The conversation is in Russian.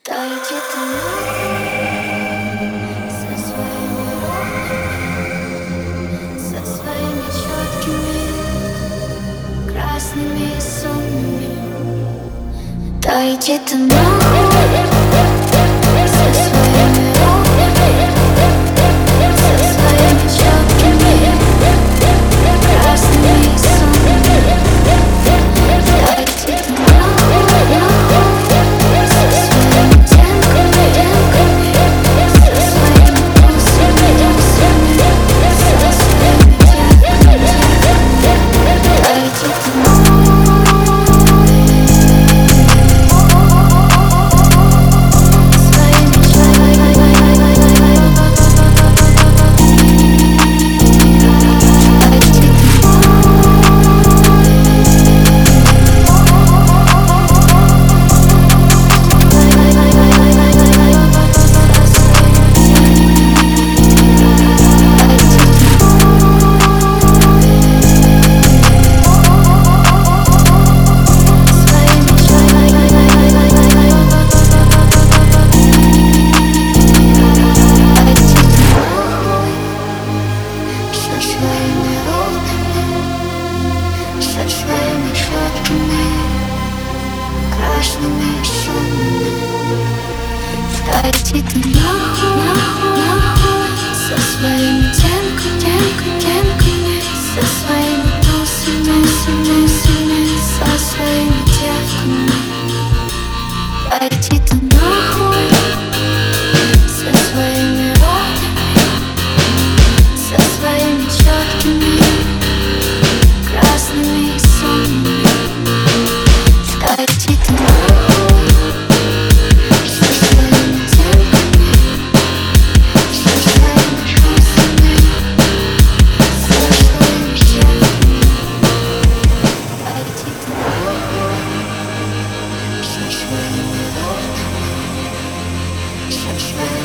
Дайте ты со своими ровными, со своими четкими, красными и сонными. Дайте ты со своими ровными, со своими четкими, красными и сонными. Дайте ты со своими четкими, красными и сонными. Дайте ты со своими темками, со своими тусами, со своими девками. Дайте ты со своими ровными, со своими четкими, красными и сонными. Дайте ты со своими темками, со своими тусами, со своими девками. Дайте ты со своими ровными, со своими